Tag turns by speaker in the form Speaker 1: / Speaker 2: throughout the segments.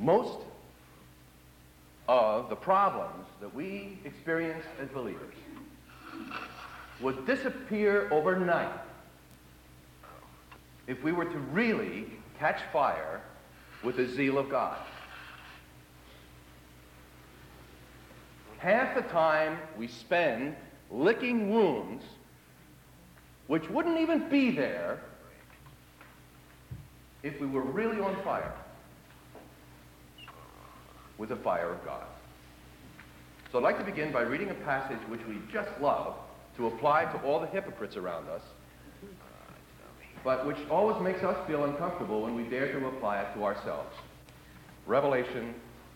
Speaker 1: Most of the problems that we experience as believers would disappear overnight if we were to really catch fire with the zeal of God. Half the time we spend licking wounds which wouldn't even be there if we were really on fire with the fire of God. So I'd like to begin by reading a passage which we just love to apply to all the hypocrites around us, but which always makes us feel uncomfortable when we dare to apply it to ourselves. Revelation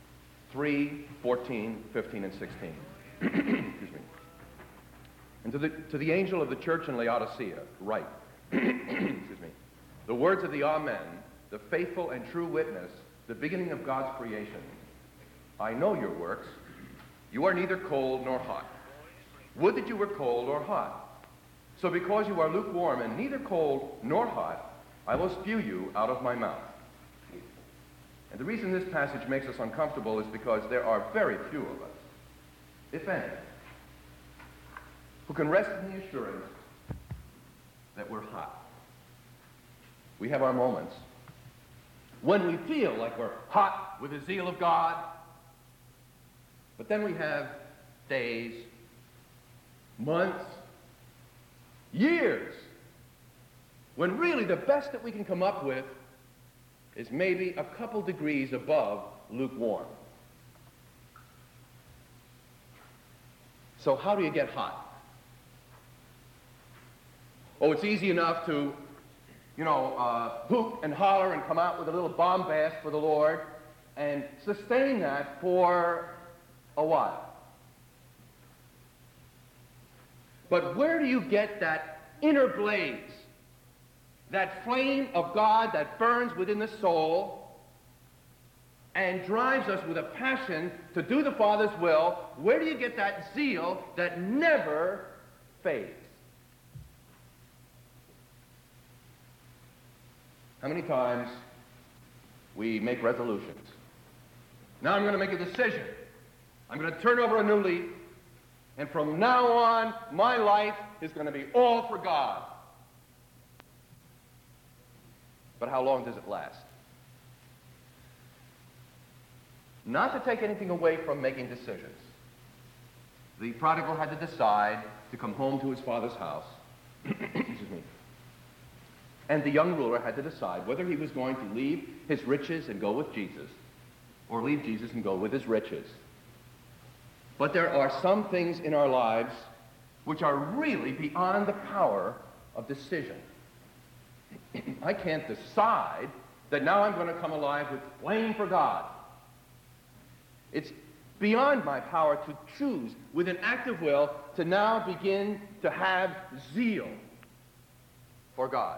Speaker 1: 3:14, 15, and 16. Excuse me. And to the angel of the church in Laodicea, write, excuse me, the words of the Amen, the faithful and true witness, the beginning of God's creation. I know your works. You are neither cold nor hot. Would that you were cold or hot. So because you are lukewarm and neither cold nor hot, I will spew you out of my mouth. And the reason this passage makes us uncomfortable is because there are very few of us, if any, who can rest in the assurance that we're hot. We have our moments when we feel like we're hot with the zeal of God, but then we have days, months, years, when really the best that we can come up with is maybe a couple degrees above lukewarm. So how do you get hot? Oh, it's easy enough to, hoot and holler and come out with a little bombast for the Lord and sustain that for a while. But where do you get that inner blaze, that flame of God that burns within the soul and drives us with a passion to do the Father's will? Where do you get that zeal that never fades? How many times we make resolutions? Now I'm going to make a decision. I'm going to turn over a new leaf, and from now on, my life is going to be all for God. But how long does it last? Not to take anything away from making decisions. The prodigal had to decide to come home to his father's house. Excuse me. And the young ruler had to decide whether he was going to leave his riches and go with Jesus, or leave Jesus and go with his riches. But there are some things in our lives which are really beyond the power of decision. I can't decide that now I'm going to come alive with flame for God. It's beyond my power to choose with an active will to now begin to have zeal for God.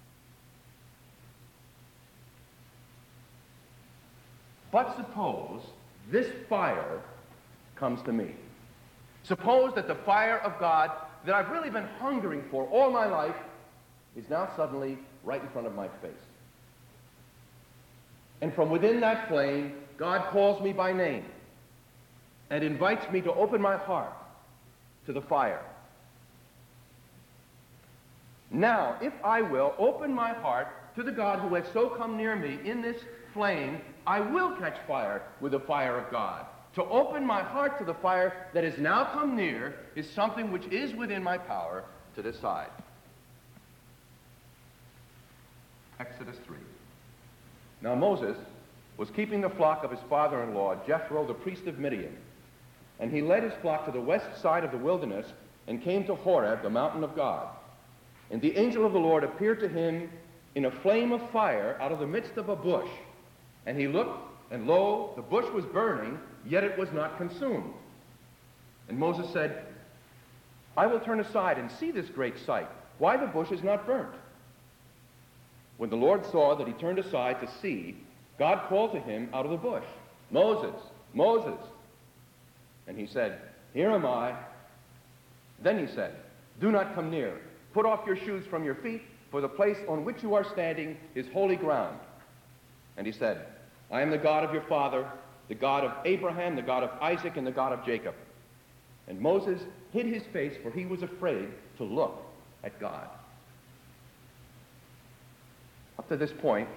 Speaker 1: But suppose this fire comes to me. Suppose that the fire of God that I've really been hungering for all my life is now suddenly right in front of my face. And from within that flame, God calls me by name and invites me to open my heart to the fire. Now, if I will open my heart to the God who has so come near me in this flame, I will catch fire with the fire of God. To open my heart to the fire that has now come near is something which is within my power to decide. Exodus 3. Now Moses was keeping the flock of his father-in-law, Jethro, the priest of Midian. And he led his flock to the west side of the wilderness and came to Horeb, the mountain of God. And the angel of the Lord appeared to him in a flame of fire out of the midst of a bush. And he looked, and lo, the bush was burning, yet it was not consumed. And Moses said, I will turn aside and see this great sight, why the bush is not burnt. When the Lord saw that he turned aside to see, God called to him out of the bush, Moses, Moses. And he said, Here am I. Then he said, Do not come near. Put off your shoes from your feet, for the place on which you are standing is holy ground. And he said, I am the God of your father, the God of Abraham, the God of Isaac, and the God of Jacob. And Moses hid his face, for he was afraid to look at God. Up to this point,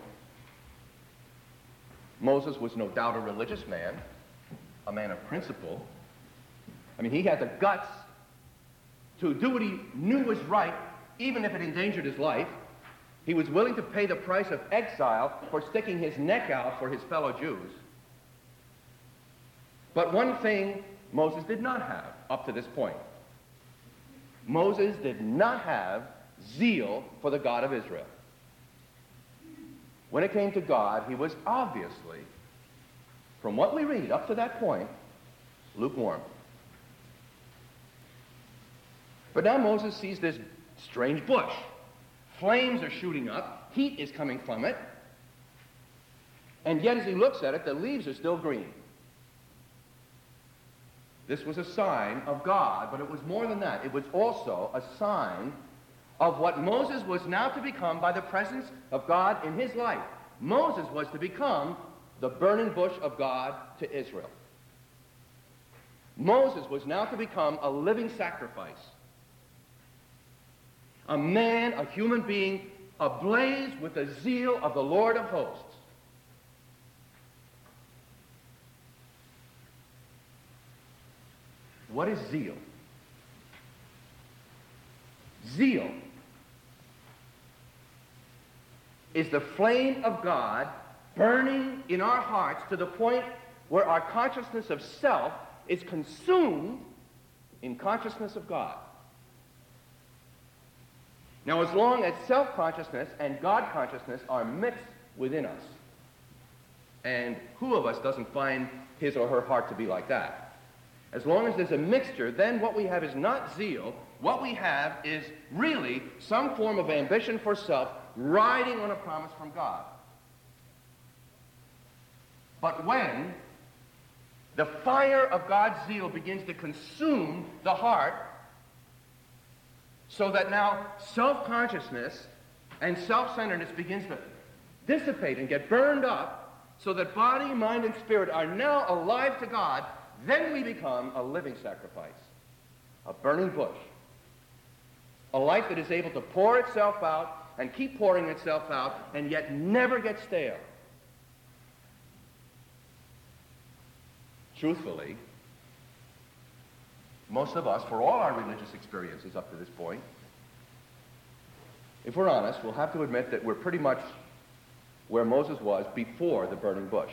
Speaker 1: Moses was no doubt a religious man, a man of principle. I mean, he had the guts to do what he knew was right, even if it endangered his life. He was willing to pay the price of exile for sticking his neck out for his fellow Jews. But one thing Moses did not have up to this point. Moses did not have zeal for the God of Israel. When it came to God, he was obviously, from what we read up to that point, lukewarm. But now Moses sees this strange bush. Flames are shooting up. Heat is coming from it. And yet as he looks at it, the leaves are still green. This was a sign of God, but it was more than that. It was also a sign of what Moses was now to become by the presence of God in his life. Moses was to become the burning bush of God to Israel. Moses was now to become a living sacrifice. A man, a human being, ablaze with the zeal of the Lord of hosts. What is zeal? Zeal is the flame of God burning in our hearts to the point where our consciousness of self is consumed in consciousness of God. Now, as long as self-consciousness and God-consciousness are mixed within us, and who of us doesn't find his or her heart to be like that? As long as there's a mixture, then what we have is not zeal. What we have is really some form of ambition for self riding on a promise from God. But when the fire of God's zeal begins to consume the heart, so that now self-consciousness and self-centeredness begins to dissipate and get burned up, so that body, mind, and spirit are now alive to God, then we become a living sacrifice, a burning bush, a life that is able to pour itself out and keep pouring itself out and yet never get stale. Truthfully, most of us, for all our religious experiences up to this point, if we're honest, we'll have to admit that we're pretty much where Moses was before the burning bush.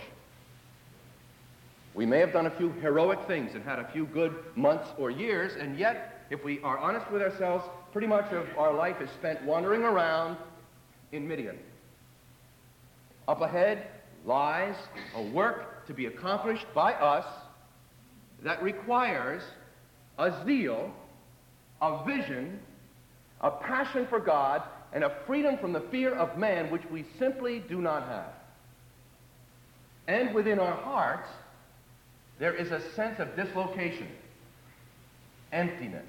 Speaker 1: We may have done a few heroic things and had a few good months or years, and yet, if we are honest with ourselves, pretty much of our life is spent wandering around in Midian. Up ahead lies a work to be accomplished by us that requires a zeal, a vision, a passion for God, and a freedom from the fear of man which we simply do not have. And within our hearts, there is a sense of dislocation, emptiness.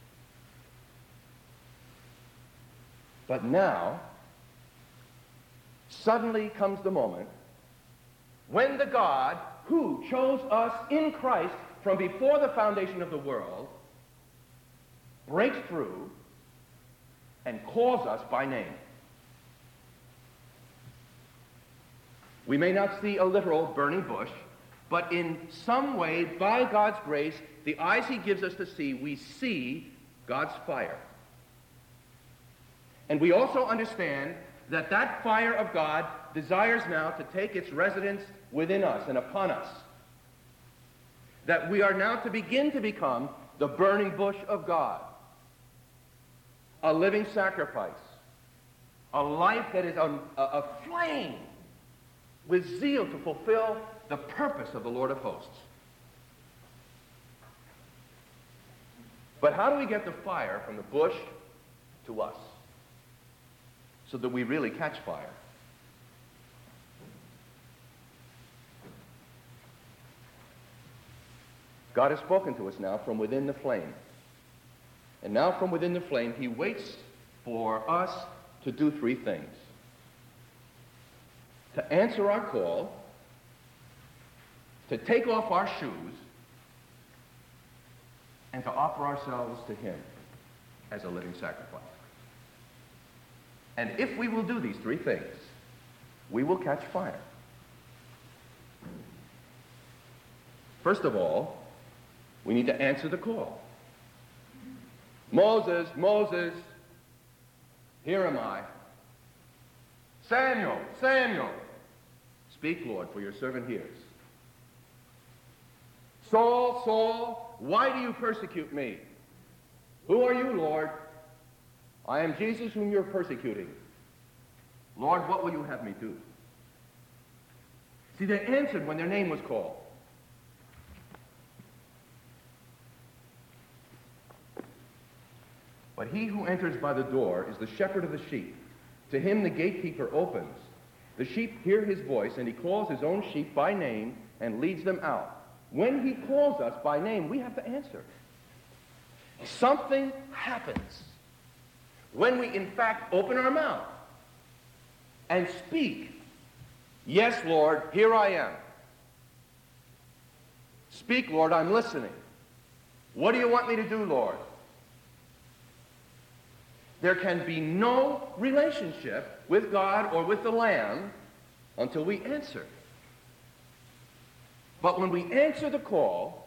Speaker 1: But now, suddenly comes the moment when the God who chose us in Christ from before the foundation of the world breaks through and calls us by name. We may not see a literal burning bush, but in some way, by God's grace, the eyes he gives us to see, we see God's fire. And we also understand that that fire of God desires now to take its residence within us and upon us. That we are now to begin to become the burning bush of God. A living sacrifice. A life that is aflame with zeal to fulfill the purpose of the Lord of hosts. But how do we get the fire from the bush to us so that we really catch fire? God has spoken to us now from within the flame. And now from within the flame, he waits for us to do three things. To answer our call, to take off our shoes and to offer ourselves to him as a living sacrifice. And if we will do these three things, we will catch fire. First of all, we need to answer the call. Moses, Moses, here am I. Samuel, Samuel. Speak, Lord, for your servant hears. Saul, Saul, why do you persecute me? Who are you, Lord? I am Jesus whom you're persecuting. Lord, what will you have me do? See, they answered when their name was called. But he who enters by the door is the shepherd of the sheep. To him the gatekeeper opens. The sheep hear his voice, and he calls his own sheep by name and leads them out. When he calls us by name, we have to answer. Something happens when we, in fact, open our mouth and speak. Yes, Lord, here I am. Speak, Lord, I'm listening. What do you want me to do, Lord? There can be no relationship with God or with the Lamb until we answer. But when we answer the call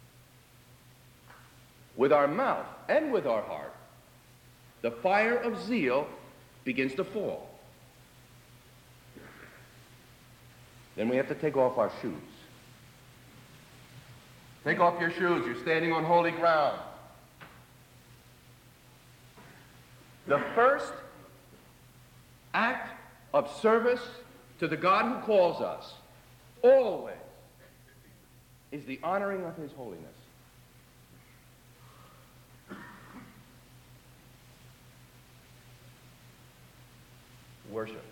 Speaker 1: with our mouth and with our heart, the fire of zeal begins to fall. Then we have to take off our shoes. Take off your shoes. You're standing on holy ground. The first act of service to the God who calls us, always, is the honoring of his holiness. Worship.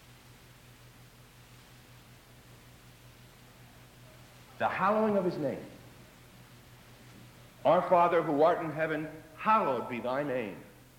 Speaker 1: The hallowing of his name. Our Father who art in heaven, hallowed be thy name.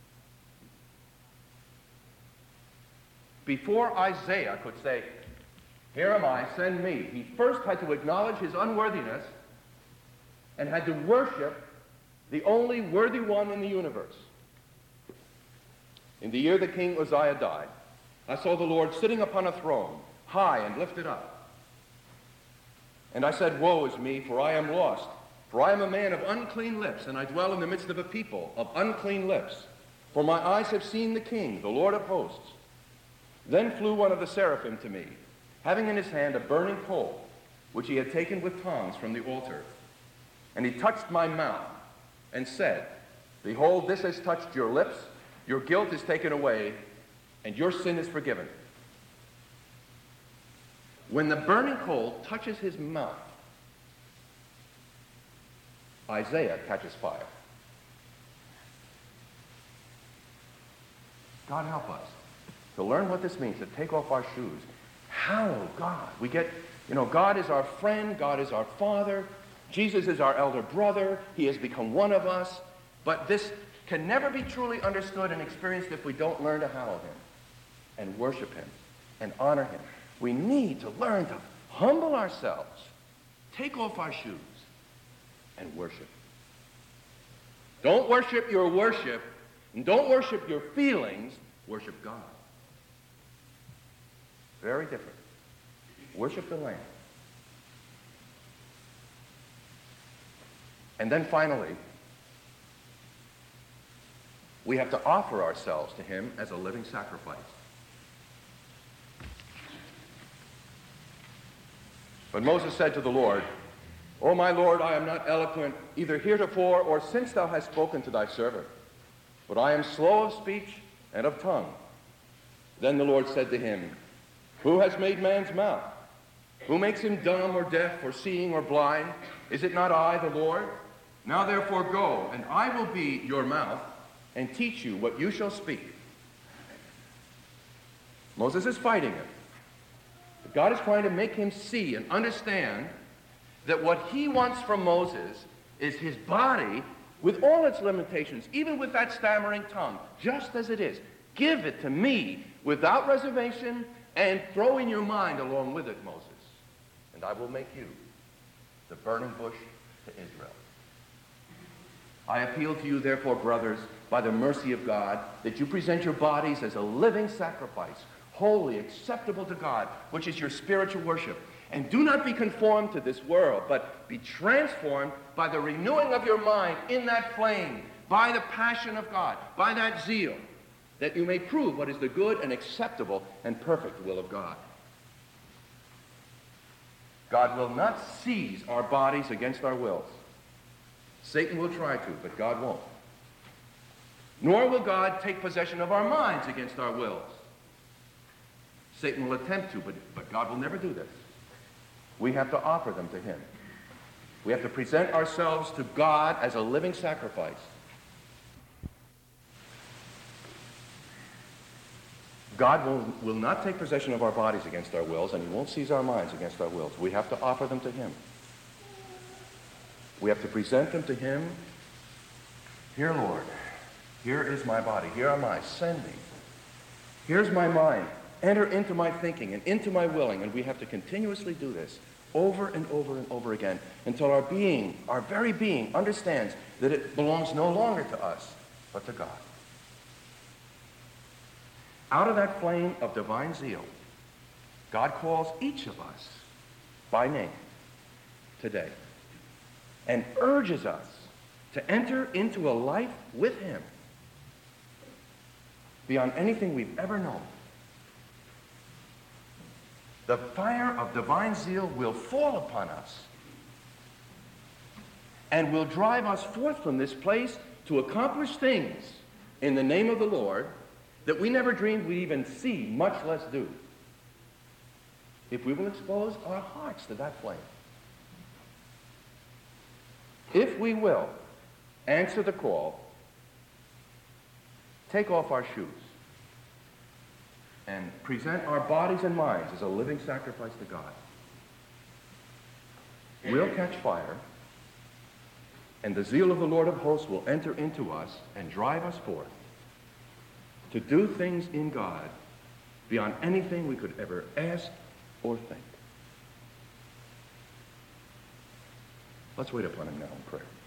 Speaker 1: Before Isaiah could say, here am I, send me, he first had to acknowledge his unworthiness and had to worship the only worthy one in the universe. In the year that King Uzziah died, I saw the Lord sitting upon a throne, high and lifted up. And I said, woe is me, for I am lost, for I am a man of unclean lips, and I dwell in the midst of a people of unclean lips. For my eyes have seen the King, the Lord of hosts. Then flew one of the seraphim to me, having in his hand a burning coal, which he had taken with tongs from the altar. And he touched my mouth and said, behold, this has touched your lips, your guilt is taken away, and your sin is forgiven. When the burning coal touches his mouth, Isaiah catches fire. God help us to learn what this means, to take off our shoes. Hallow God. We get, God is our friend, God is our Father, Jesus is our elder brother, he has become one of us, but this can never be truly understood and experienced if we don't learn to hallow him and worship him and honor him. We need to learn to humble ourselves, take off our shoes, and worship. Don't worship your worship, and don't worship your feelings, worship God. Very different. Worship the Lamb. And then finally, we have to offer ourselves to him as a living sacrifice. But Moses said to the Lord, O my Lord, I am not eloquent, either heretofore or since thou hast spoken to thy servant, but I am slow of speech and of tongue. Then the Lord said to him, who has made man's mouth? Who makes him dumb or deaf or seeing or blind? Is it not I, the Lord? Now therefore go, and I will be your mouth, and teach you what you shall speak. Moses is fighting him. But God is trying to make him see and understand that what he wants from Moses is his body with all its limitations, even with that stammering tongue, just as it is. Give it to me without reservation, and throw in your mind along with it, Moses, and I will make you the burning bush to Israel. I appeal to you, therefore, brothers, by the mercy of God, that you present your bodies as a living sacrifice, holy, acceptable to God, which is your spiritual worship. And do not be conformed to this world, but be transformed by the renewing of your mind in that flame, by the passion of God, by that zeal, that you may prove what is the good and acceptable and perfect will of God. God will not seize our bodies against our wills. Satan will try to, but God won't. Nor will God take possession of our minds against our wills. Satan will attempt to, but God will never do this. We have to offer them to him. We have to present ourselves to God as a living sacrifice. God will not take possession of our bodies against our wills, and he won't seize our minds against our wills. We have to offer them to him. We have to present them to him. Here, Lord, here is my body. Here am I. Send me. Here's my mind. Enter into my thinking and into my willing. And we have to continuously do this over and over and over again until our being, our very being, understands that it belongs no longer to us, but to God. Out of that flame of divine zeal, God calls each of us by name today and urges us to enter into a life with him beyond anything we've ever known. The fire of divine zeal will fall upon us and will drive us forth from this place to accomplish things in the name of the Lord that we never dreamed we'd even see, much less do, if we will expose our hearts to that flame. If we will answer the call, take off our shoes, and present our bodies and minds as a living sacrifice to God, we'll catch fire, and the zeal of the Lord of hosts will enter into us and drive us forth to do things in God beyond anything we could ever ask or think. Let's wait upon him now in prayer.